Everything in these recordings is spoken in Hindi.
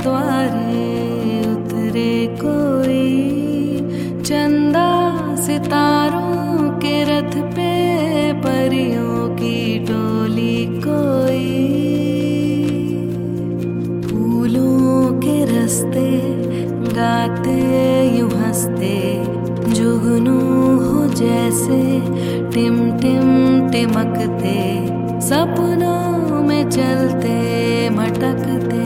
द्वारे उतरे कोई, चंदा सितारों के रथ पे परियों की टोली कोई। फूलों के रास्ते गाते यूं हंसते, जुगनू हो जैसे टिम टिम टिमकते, सपनों में चलते मटकते,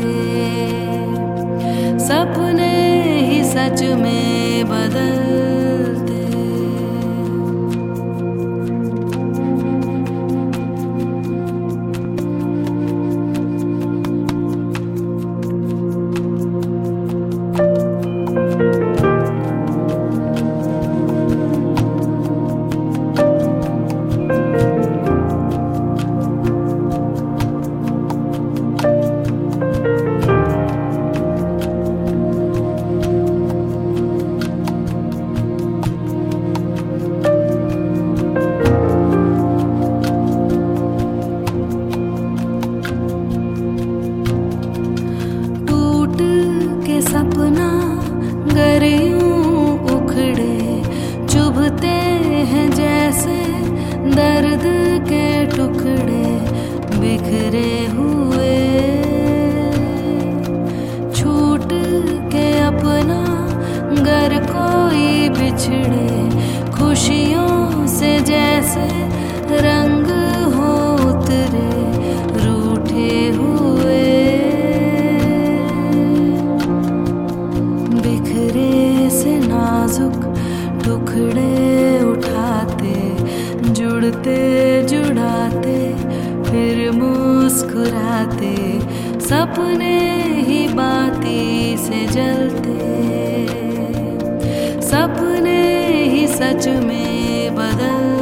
सपने ही सच में बदलते। सपना गर यूं उखड़े, चुभते हैं जैसे दर्द के टुकड़े बिखरे हुए। छूट के अपना गर कोई बिछड़े, खुशियों से जैसे रंग हो उतरे रूठे हुए। नाजुक टुकड़े उठाते, जुड़ते जुड़ाते, फिर मुस्कुराते, सपने ही बाती से जलते, सपने ही सच में बदल